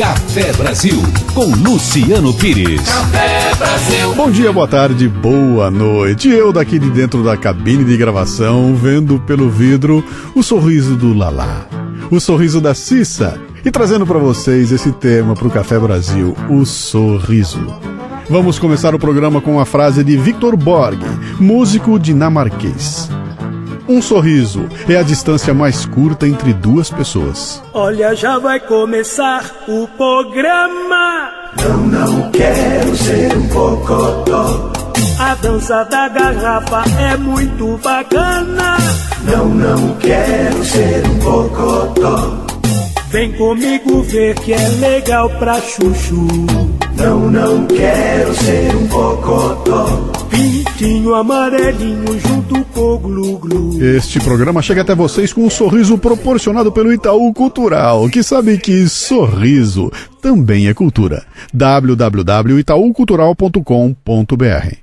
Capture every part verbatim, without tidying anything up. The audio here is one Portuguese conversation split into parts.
Café Brasil, com Luciano Pires. Café Brasil. Bom dia, boa tarde, boa noite. Eu daqui de dentro da cabine de gravação, vendo pelo vidro o sorriso do Lalá, o sorriso da Cissa, e trazendo para vocês esse tema para o Café Brasil, o sorriso. Vamos começar o programa com uma frase de Victor Borg, músico dinamarquês. Um sorriso é a distância mais curta entre duas pessoas. Olha, já vai começar o programa. Não, não quero ser um cocotó. A dança da garrafa é muito bacana. Não, não quero ser um cocotó. Vem comigo ver que é legal pra chuchu. Não, não quero ser um cocotó. Pintinho amarelinho junto com o glu-glu. Este programa chega até vocês com um sorriso proporcionado pelo Itaú Cultural, que sabe que sorriso também é cultura. w w w ponto itaú cultural ponto com ponto b r.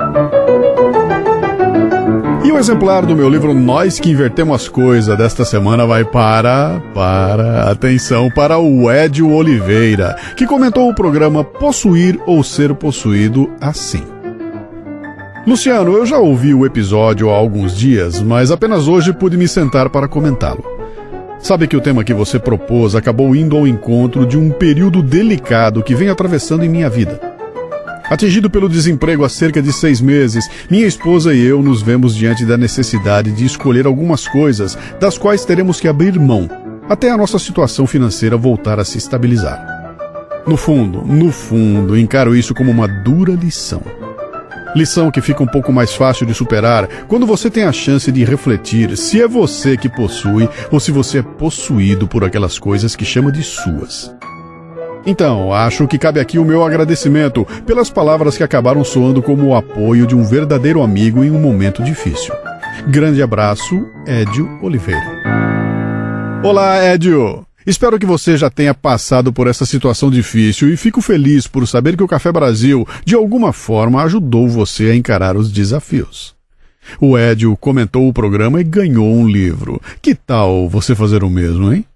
E o exemplar do meu livro Nós que Invertemos as Coisas desta semana vai para, para, atenção, para o Edio Oliveira, que comentou o programa Possuir ou Ser Possuído assim. Luciano, eu já ouvi o episódio há alguns dias, mas apenas hoje pude me sentar para comentá-lo. Sabe que o tema que você propôs acabou indo ao encontro de um período delicado que vem atravessando em minha vida. Atingido pelo desemprego há cerca de seis meses, minha esposa e eu nos vemos diante da necessidade de escolher algumas coisas das quais teremos que abrir mão, até a nossa situação financeira voltar a se estabilizar. No fundo, no fundo, encaro isso como uma dura lição. Lição que fica um pouco mais fácil de superar quando você tem a chance de refletir se é você que possui ou se você é possuído por aquelas coisas que chama de suas. Então, acho que cabe aqui o meu agradecimento pelas palavras que acabaram soando como o apoio de um verdadeiro amigo em um momento difícil. Grande abraço, Edio Oliveira. Olá, Edio! Espero que você já tenha passado por essa situação difícil e fico feliz por saber que o Café Brasil, de alguma forma, ajudou você a encarar os desafios. O Edio comentou o programa e ganhou um livro. Que tal você fazer o mesmo, hein?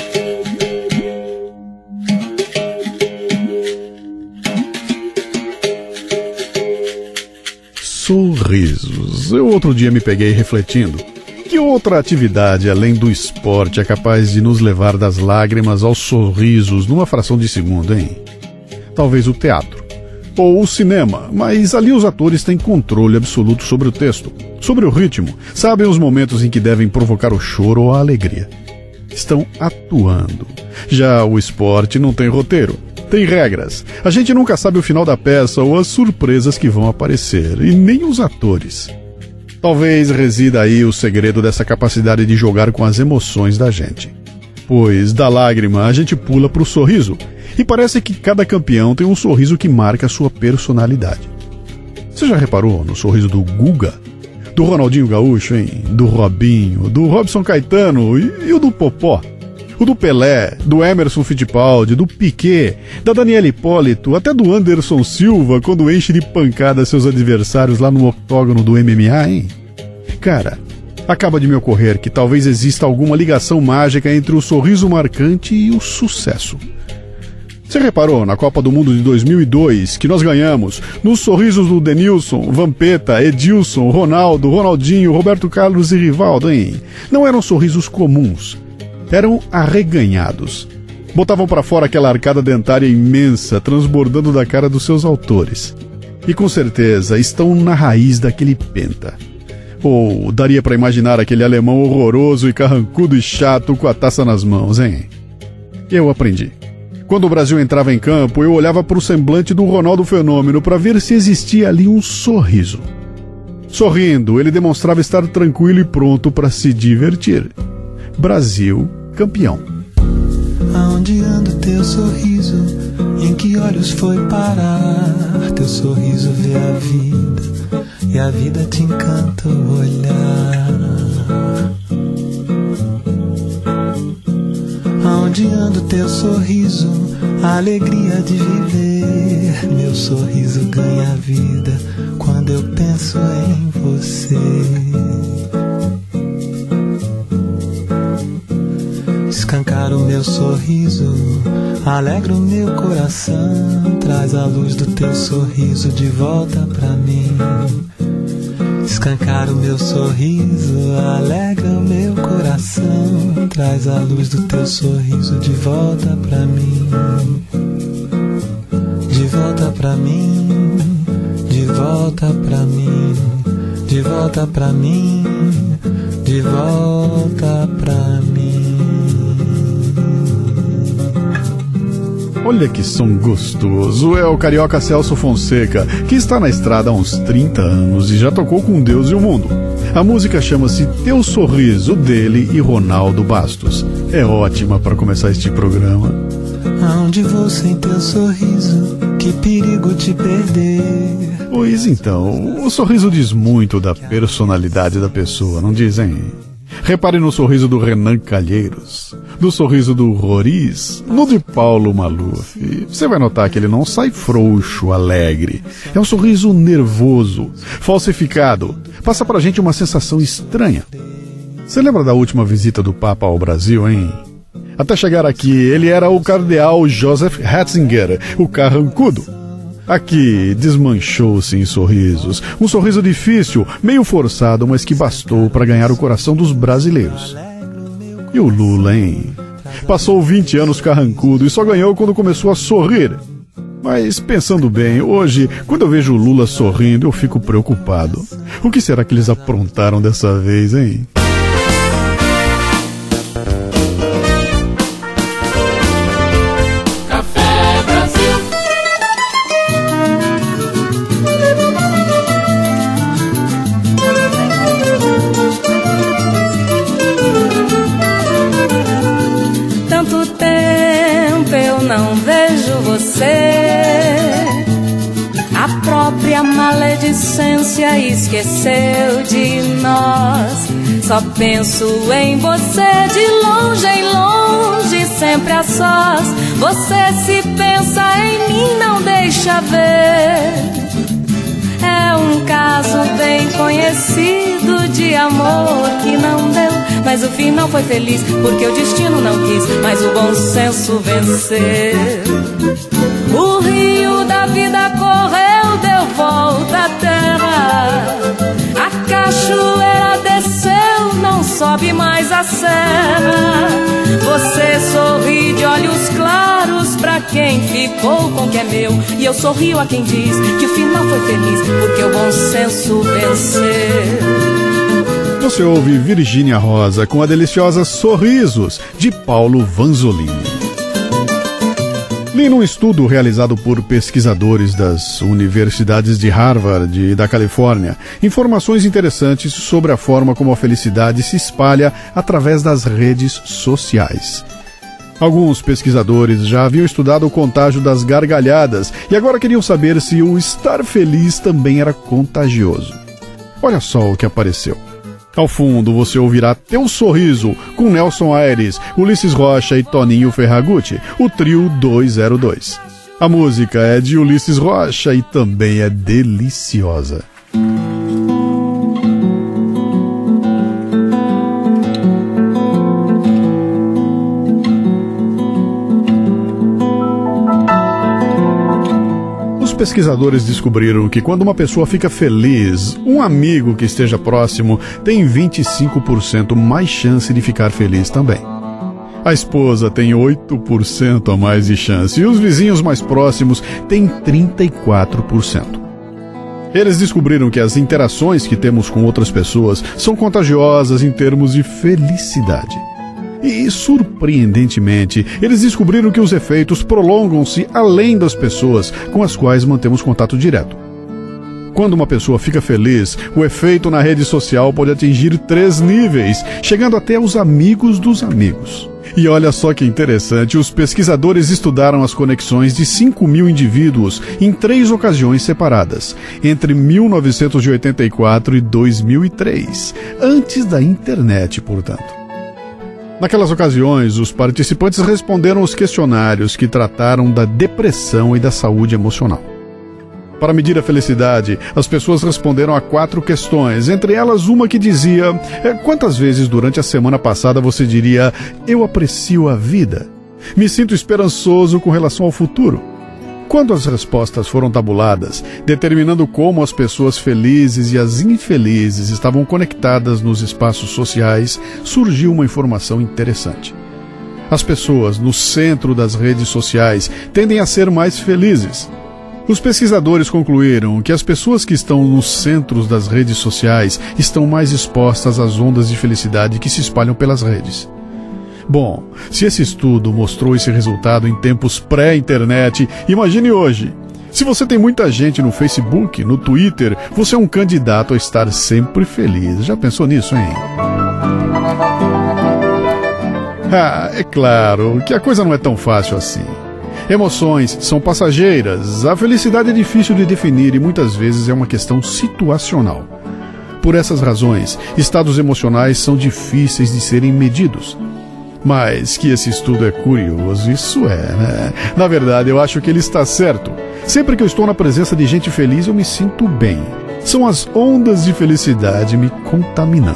Sorrisos. Eu outro dia me peguei refletindo. Que outra atividade, além do esporte, é capaz de nos levar das lágrimas aos sorrisos numa fração de segundo, hein? Talvez o teatro. Ou o cinema, mas ali os atores têm controle absoluto sobre o texto, sobre o ritmo, sabem os momentos em que devem provocar o choro ou a alegria. Estão atuando. Já o esporte não tem roteiro. Tem regras. A gente nunca sabe o final da peça ou as surpresas que vão aparecer, e nem os atores. Talvez resida aí o segredo dessa capacidade de jogar com as emoções da gente. Pois da lágrima a gente pula pro sorriso, e parece que cada campeão tem um sorriso que marca a sua personalidade. Você já reparou no sorriso do Guga? Do Ronaldinho Gaúcho, hein? Do Robinho, do Robson Caetano e, e o do Popó? O do Pelé, do Emerson Fittipaldi, do Piquet, da Daniela Hipólito, até do Anderson Silva, quando enche de pancada seus adversários lá no octógono do M M A, hein? Cara, acaba de me ocorrer que talvez exista alguma ligação mágica entre o sorriso marcante e o sucesso. Você reparou na Copa do Mundo de dois mil e dois que nós ganhamos nos sorrisos do Denilson, Vampeta, Edilson, Ronaldo, Ronaldinho, Roberto Carlos e Rivaldo, hein? Não eram sorrisos comuns. Eram arreganhados. Botavam para fora aquela arcada dentária imensa, transbordando da cara dos seus autores. E com certeza estão na raiz daquele penta. Ou daria para imaginar aquele alemão horroroso e carrancudo e chato com a taça nas mãos, hein? Eu aprendi. Quando o Brasil entrava em campo, eu olhava para o semblante do Ronaldo Fenômeno para ver se existia ali um sorriso. Sorrindo, ele demonstrava estar tranquilo e pronto para se divertir. Brasil campeão. Aonde anda teu sorriso? Em que olhos foi parar? Teu sorriso vê a vida e a vida te encanta o olhar. Aonde anda teu sorriso? A alegria de viver. Meu sorriso ganha vida quando eu penso em você. Escancar o meu sorriso, alegra o meu coração, traz a luz do teu sorriso de volta pra mim. Escancar o meu sorriso, alegra o meu coração, traz a luz do teu sorriso de volta pra mim. De volta pra mim, de volta pra mim, de volta pra mim, de volta pra mim. Olha que som gostoso, é o carioca Celso Fonseca, que está na estrada há uns trinta anos e já tocou com Deus e o mundo. A música chama-se Teu Sorriso, dele e Ronaldo Bastos. É ótima para começar este programa. Aonde vou sem teu sorriso, que perigo te perder. Pois então, o sorriso diz muito da personalidade da pessoa, não dizem? Repare no sorriso do Renan Calheiros, no sorriso do Roriz, no de Paulo Maluf. Você vai notar que ele não sai frouxo, alegre. É um sorriso nervoso, falsificado. Passa pra gente uma sensação estranha. Você lembra da última visita do Papa ao Brasil, hein? Até chegar aqui, ele era o cardeal Joseph Ratzinger, o carrancudo. Aqui desmanchou-se em sorrisos, um sorriso difícil, meio forçado, mas que bastou para ganhar o coração dos brasileiros. E o Lula, hein? Passou vinte anos carrancudo e só ganhou quando começou a sorrir. Mas pensando bem, hoje, quando eu vejo o Lula sorrindo, eu fico preocupado. O que será que eles aprontaram dessa vez, hein? A própria maledicência esqueceu de nós. Só penso em você de longe em longe, sempre a sós. Você se pensa em mim, não deixa ver. É um caso bem conhecido de amor que não deu, mas o fim não foi feliz, porque o destino não quis, mas o bom senso venceu. O rio da vida correu, deu volta à terra. A cachoeira desceu, não sobe mais a serra. Você sorri de olhos claros pra quem ficou com o que é meu, e eu sorrio a quem diz que o final foi feliz, porque o bom senso venceu. Você ouve Virgínia Rosa com a deliciosa Sorrisos, de Paulo Vanzolini. Li num estudo realizado por pesquisadores das universidades de Harvard e da Califórnia informações interessantes sobre a forma como a felicidade se espalha através das redes sociais. Alguns pesquisadores já haviam estudado o contágio das gargalhadas e agora queriam saber se o estar feliz também era contagioso. Olha só o que apareceu. Ao fundo você ouvirá Teu Sorriso, com Nelson Aires, Ulisses Rocha e Toninho Ferragutti, o trio duzentos e dois. A música é de Ulisses Rocha e também é deliciosa. Os pesquisadores descobriram que quando uma pessoa fica feliz, um amigo que esteja próximo tem vinte e cinco por cento mais chance de ficar feliz também. A esposa tem oito por cento a mais de chance e os vizinhos mais próximos têm trinta e quatro por cento. Eles descobriram que as interações que temos com outras pessoas são contagiosas em termos de felicidade. E, surpreendentemente, eles descobriram que os efeitos prolongam-se além das pessoas com as quais mantemos contato direto. Quando uma pessoa fica feliz, o efeito na rede social pode atingir três níveis, chegando até os amigos dos amigos. E olha só que interessante, os pesquisadores estudaram as conexões de cinco mil indivíduos em três ocasiões separadas, entre mil novecentos e oitenta e quatro e dois mil e três, antes da internet, portanto. Naquelas ocasiões, os participantes responderam aos questionários que trataram da depressão e da saúde emocional. Para medir a felicidade, as pessoas responderam a quatro questões, entre elas uma que dizia: quantas vezes durante a semana passada você diria, eu aprecio a vida? Me sinto esperançoso com relação ao futuro. Quando as respostas foram tabuladas, determinando como as pessoas felizes e as infelizes estavam conectadas nos espaços sociais, surgiu uma informação interessante. As pessoas no centro das redes sociais tendem a ser mais felizes. Os pesquisadores concluíram que as pessoas que estão nos centros das redes sociais estão mais expostas às ondas de felicidade que se espalham pelas redes. Bom, se esse estudo mostrou esse resultado em tempos pré-internet, imagine hoje. Se você tem muita gente no Facebook, no Twitter, você é um candidato a estar sempre feliz. Já pensou nisso, hein? Ah, é claro que a coisa não é tão fácil assim. Emoções são passageiras, a felicidade é difícil de definir e muitas vezes é uma questão situacional. Por essas razões, estados emocionais são difíceis de serem medidos. Mas que esse estudo é curioso, isso é, né? Na verdade, eu acho que ele está certo. Sempre que eu estou na presença de gente feliz, eu me sinto bem. São as ondas de felicidade me contaminando.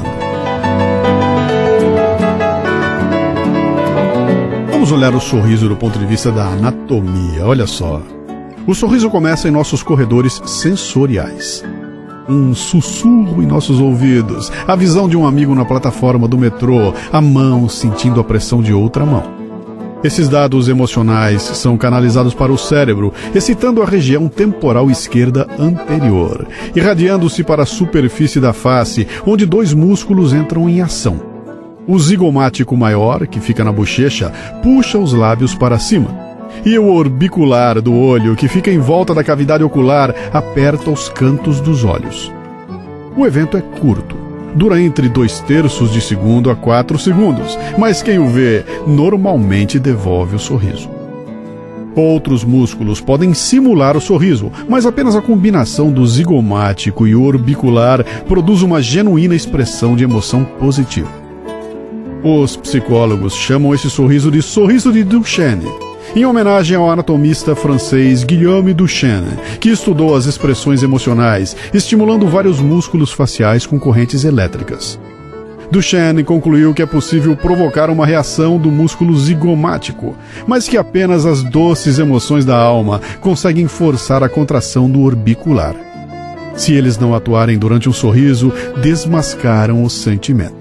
Vamos olhar o sorriso do ponto de vista da anatomia, olha só. O sorriso começa em nossos corredores sensoriais. Um sussurro em nossos ouvidos, a visão de um amigo na plataforma do metrô, a mão sentindo a pressão de outra mão. Esses dados emocionais são canalizados para o cérebro, excitando a região temporal esquerda anterior, irradiando-se para a superfície da face, onde dois músculos entram em ação. O zigomático maior, que fica na bochecha, puxa os lábios para cima. E o orbicular do olho, que fica em volta da cavidade ocular, aperta os cantos dos olhos. O evento é curto. Dura entre dois terços de segundo a quatro segundos, mas quem o vê normalmente devolve o sorriso. Outros músculos podem simular o sorriso, mas apenas a combinação do zigomático e orbicular produz uma genuína expressão de emoção positiva. Os psicólogos chamam esse sorriso de sorriso de Duchenne, em homenagem ao anatomista francês Guillaume Duchenne, que estudou as expressões emocionais, estimulando vários músculos faciais com correntes elétricas. Duchenne concluiu que é possível provocar uma reação do músculo zigomático, mas que apenas as doces emoções da alma conseguem forçar a contração do orbicular. Se eles não atuarem durante um sorriso, desmascaram o sentimento.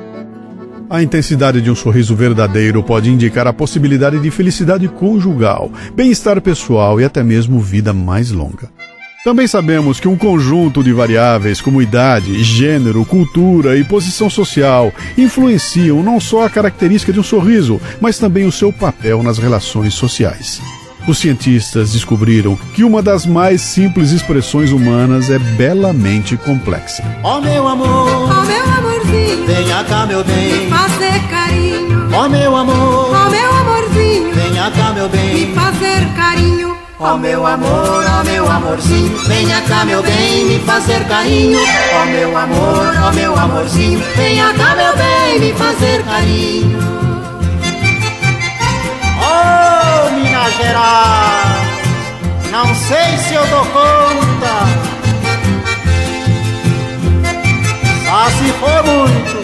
A intensidade de um sorriso verdadeiro pode indicar a possibilidade de felicidade conjugal, bem-estar pessoal e até mesmo vida mais longa. Também sabemos que um conjunto de variáveis como idade, gênero, cultura e posição social influenciam não só a característica de um sorriso, mas também o seu papel nas relações sociais. Os cientistas descobriram que uma das mais simples expressões humanas é belamente complexa. Ó meu amor, Ó meu amorzinho, venha cá meu bem, me fazer carinho. ó meu amor, Ó meu amorzinho, venha cá meu me bem, fazer carinho. ó meu amor, ó meu amorzinho, venha cá meu bem, me fazer carinho, ó meu amor, ó meu amorzinho, venha cá meu bem, me fazer carinho. Oh, Minas Gerais, não sei se eu dou conta, só se for muito.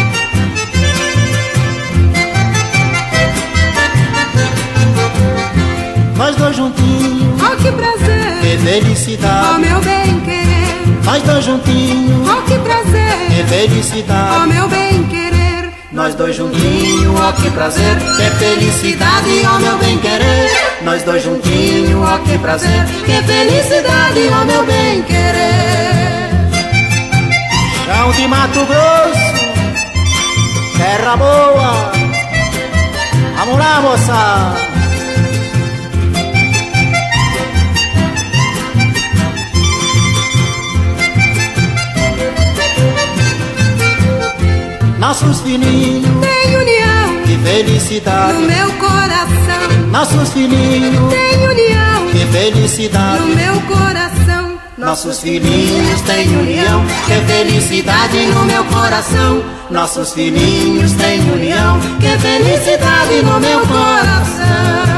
Nós dois juntinhos, Oh, que prazer, que oh felicidade. meu bem querer. Nós dois juntinhos, Oh, que prazer, que felicidade. oh meu bem querer. Nós dois juntinhos, ó que prazer, que felicidade, ó meu bem querer. Nós dois juntinhos, ó que prazer, que felicidade, ó meu bem querer. Chão de Mato Grosso, terra boa, vamos lá moça. Nossos filhinhos, Tem união que felicidade. no meu coração. Nossos filhinhos, Tem união que felicidade. no meu coração. Nossos filhinhos têm união, que felicidade no meu coração. Nossos filhinhos têm união, que felicidade no meu coração.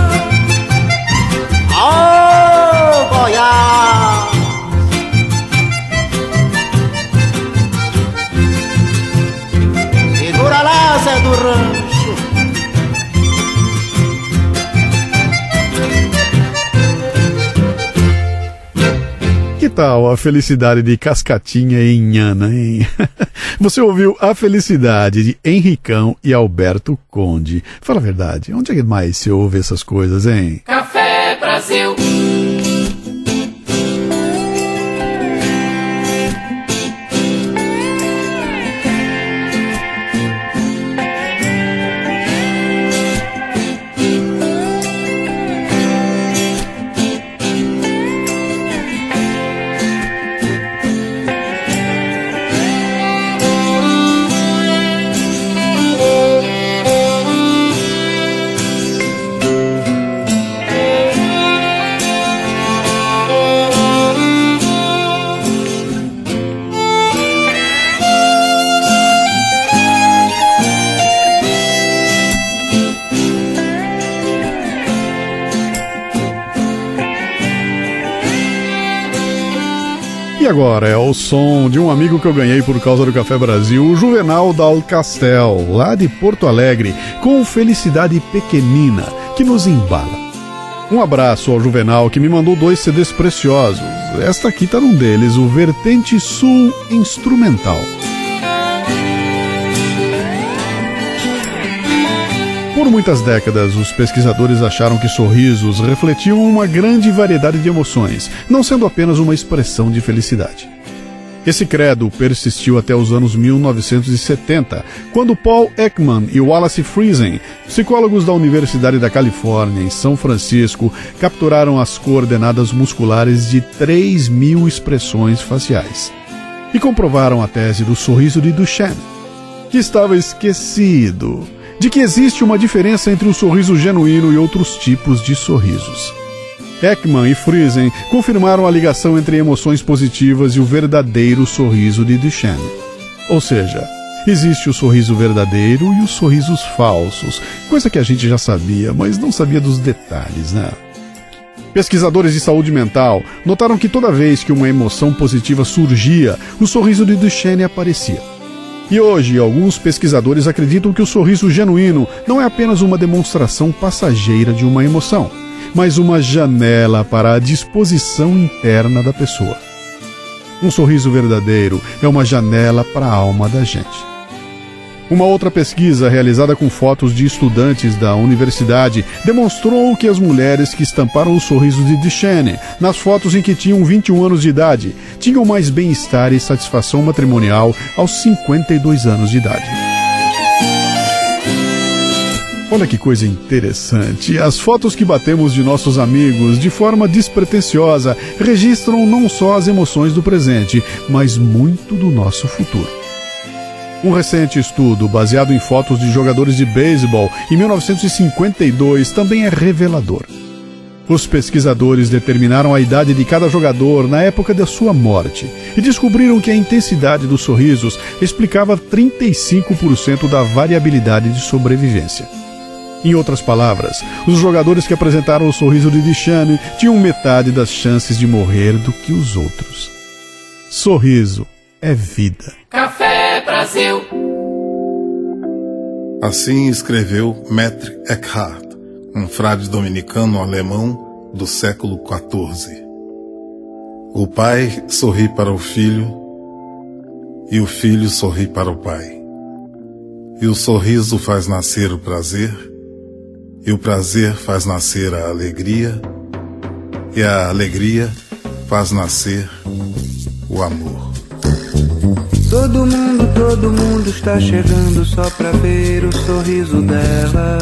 Oh, Goiás! Segura lá, Zé do Rancho. tal a felicidade de Cascatinha e Inhana, hein? Você ouviu A Felicidade de Henricão e Alberto Conde. Fala a verdade, onde é que mais se ouve essas coisas, hein? Café Brasil. E agora é o som de um amigo que eu ganhei por causa do Café Brasil, o Juvenal Dal Castel, lá de Porto Alegre, com Felicidade Pequenina, que nos embala. Um abraço ao Juvenal, que me mandou dois C Ds preciosos. Esta aqui tá num deles, o Vertente Sul Instrumental. Por muitas décadas, os pesquisadores acharam que sorrisos refletiam uma grande variedade de emoções, não sendo apenas uma expressão de felicidade. Esse credo persistiu até os anos mil novecentos e setenta, quando Paul Ekman e Wallace Friesen, psicólogos da Universidade da Califórnia, em São Francisco, capturaram as coordenadas musculares de três mil expressões faciais e comprovaram a tese do sorriso de Duchenne, que estava esquecido de que existe uma diferença entre o sorriso genuíno e outros tipos de sorrisos. Ekman e Friesen confirmaram a ligação entre emoções positivas e o verdadeiro sorriso de Duchenne. Ou seja, existe o sorriso verdadeiro e os sorrisos falsos, coisa que a gente já sabia, mas não sabia dos detalhes, né? Pesquisadores de saúde mental notaram que toda vez que uma emoção positiva surgia, o sorriso de Duchenne aparecia. E hoje, alguns pesquisadores acreditam que o sorriso genuíno não é apenas uma demonstração passageira de uma emoção, mas uma janela para a disposição interna da pessoa. Um sorriso verdadeiro é uma janela para a alma da gente. Uma outra pesquisa realizada com fotos de estudantes da universidade demonstrou que as mulheres que estamparam o sorriso de Duchenne nas fotos em que tinham vinte e um anos de idade tinham mais bem-estar e satisfação matrimonial aos cinquenta e dois anos de idade. Olha que coisa interessante, as fotos que batemos de nossos amigos de forma despretensiosa registram não só as emoções do presente, mas muito do nosso futuro. Um recente estudo, baseado em fotos de jogadores de beisebol em mil novecentos e cinquenta e dois, também é revelador. Os pesquisadores determinaram a idade de cada jogador na época da sua morte e descobriram que a intensidade dos sorrisos explicava trinta e cinco por cento da variabilidade de sobrevivência. Em outras palavras, os jogadores que apresentaram o sorriso de Duchenne tinham metade das chances de morrer do que os outros. Sorriso é vida. Café Brasil. Assim escreveu Maître Eckhart, um frade dominicano alemão do século quatorze. O pai sorri para o filho e o filho sorri para o pai. E o sorriso faz nascer o prazer, e o prazer faz nascer a alegria, e a alegria faz nascer o amor. Todo mundo, todo mundo está chegando só pra ver o sorriso dela.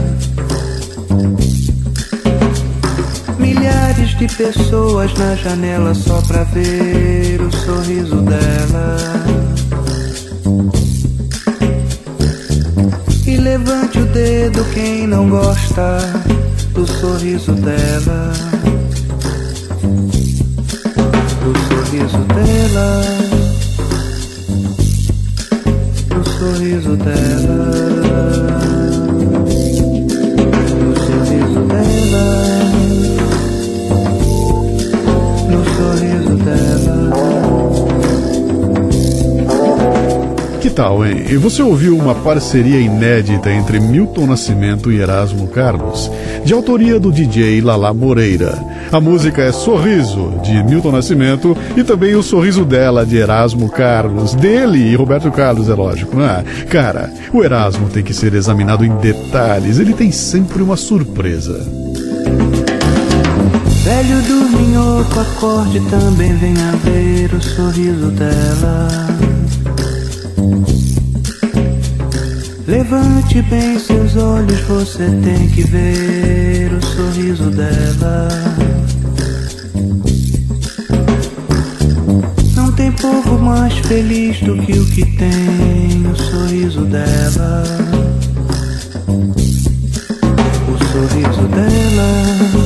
Milhares de pessoas na janela só pra ver o sorriso dela. E levante o dedo quem não gosta do sorriso dela. Do sorriso dela. Sorriso dela, no sorriso dela, no sorriso dela. Que tal, hein? E você ouviu uma parceria inédita entre Milton Nascimento e Erasmo Carlos, de autoria do D J Lala Moreira. A música é Sorriso, de Milton Nascimento, e também O Sorriso Dela, de Erasmo Carlos. Dele e Roberto Carlos, é lógico, né? Cara, o Erasmo tem que ser examinado em detalhes, ele tem sempre uma surpresa. Velho dorminhoco, acorde, também venha ver o sorriso dela. Levante bem seus olhos, você tem que ver o sorriso dela. Não tem povo mais feliz do que o que tem o sorriso dela. O sorriso dela.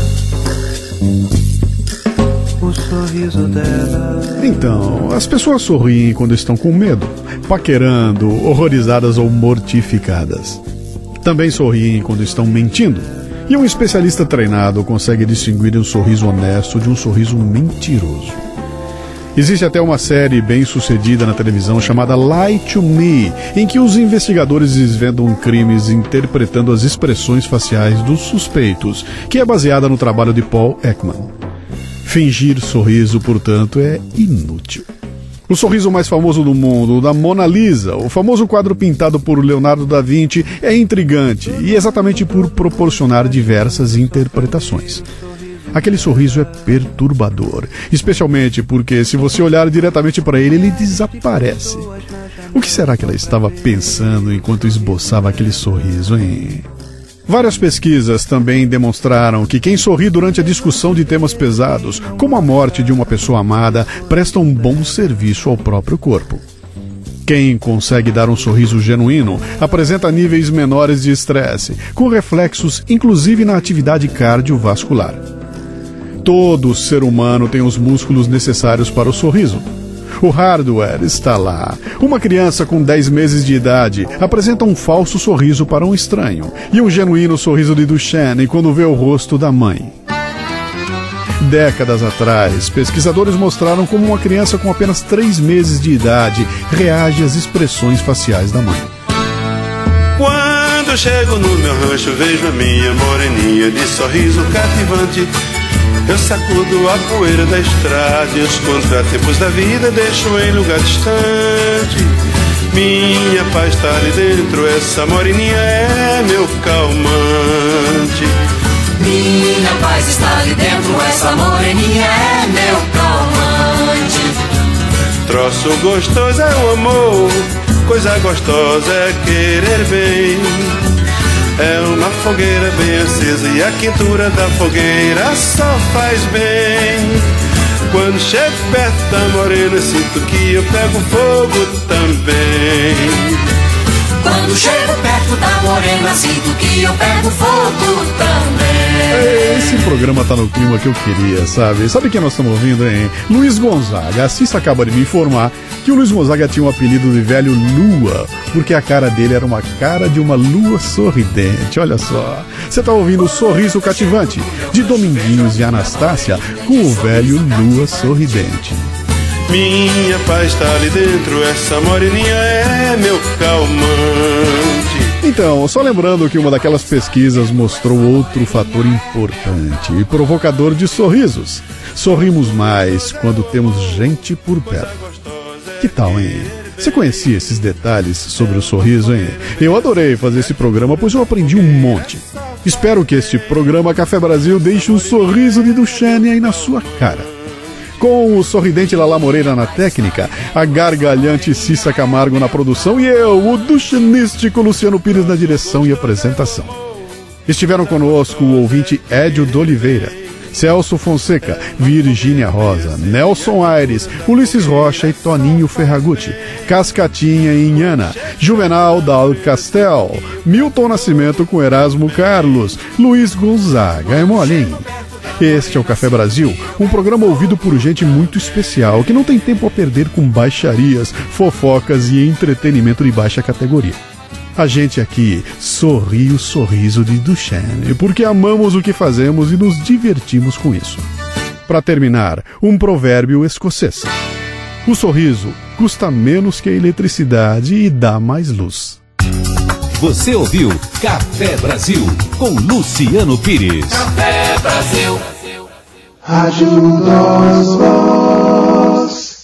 O sorriso dela. Então, as pessoas sorriem quando estão com medo, paquerando, horrorizadas ou mortificadas. Também sorriem quando estão mentindo. E um especialista treinado consegue distinguir um sorriso honesto de um sorriso mentiroso. Existe até uma série bem sucedida na televisão chamada Lie to Me, em que os investigadores desvendam crimes interpretando as expressões faciais dos suspeitos, que é baseada no trabalho de Paul Ekman. Fingir sorriso, portanto, é inútil. O sorriso mais famoso do mundo, o da Mona Lisa, o famoso quadro pintado por Leonardo da Vinci, é intrigante e exatamente por proporcionar diversas interpretações. Aquele sorriso é perturbador, especialmente porque se você olhar diretamente para ele, ele desaparece. O que será que ela estava pensando enquanto esboçava aquele sorriso, hein? Várias pesquisas também demonstraram que quem sorri durante a discussão de temas pesados, como a morte de uma pessoa amada, presta um bom serviço ao próprio corpo. Quem consegue dar um sorriso genuíno apresenta níveis menores de estresse, com reflexos inclusive na atividade cardiovascular. Todo ser humano tem os músculos necessários para o sorriso. O hardware está lá. Uma criança com dez meses de idade apresenta um falso sorriso para um estranho e um genuíno sorriso de Duchenne quando vê o rosto da mãe. Décadas atrás, pesquisadores mostraram como uma criança com apenas três meses de idade reage às expressões faciais da mãe. Quando eu chego no meu rancho, vejo a minha moreninha de sorriso cativante. Eu sacudo a poeira da estrada e os contratempos da vida deixo em lugar distante. Minha paz está ali dentro, essa moreninha é meu calmante. Minha paz está ali dentro, essa moreninha é meu calmante. Troço gostoso é o amor, coisa gostosa é querer bem. É uma fogueira bem acesa e a quentura da fogueira só faz bem. Quando chego perto da morena, sinto que eu pego fogo também. Quando chego perto da morena, sinto que eu pego fogo também. Esse programa tá no clima que eu queria, sabe? Sabe quem nós estamos ouvindo, hein? Luiz Gonzaga. A Cissa acaba de me informar que o Luiz Gonzaga tinha um apelido de velho Lua, porque a cara dele era uma cara de uma lua sorridente. Olha só. Você tá ouvindo o Sorriso Cativante, de Dominguinhos e Anastácia, com o velho Lua Sorridente. Minha paz está ali dentro, essa moreninha é meu calmante. Então, só lembrando que uma daquelas pesquisas mostrou outro fator importante e provocador de sorrisos. Sorrimos mais quando temos gente por perto. Que tal, hein? Você conhecia esses detalhes sobre o sorriso, hein? Eu adorei fazer esse programa, pois eu aprendi um monte. Espero que este programa Café Brasil deixe um sorriso de Duchenne aí na sua cara. Com o sorridente Lala Moreira na técnica, a gargalhante Cissa Camargo na produção e eu, o duchenístico Luciano Pires na direção e apresentação. Estiveram conosco o ouvinte Édio de Oliveira, Celso Fonseca, Virgínia Rosa, Nelson Aires, Ulisses Rocha e Toninho Ferragutti, Cascatinha e Inhana, Juvenal Dal Castel, Milton Nascimento com Erasmo Carlos, Luiz Gonzaga, é molinho. Este é o Café Brasil, um programa ouvido por gente muito especial, que não tem tempo a perder com baixarias, fofocas e entretenimento de baixa categoria. A gente aqui sorri o sorriso de Duchenne, porque amamos o que fazemos e nos divertimos com isso. Para terminar, um provérbio escocês. O sorriso custa menos que a eletricidade e dá mais luz. Você ouviu Café Brasil com Luciano Pires. Café Brasil. Rádio Nós.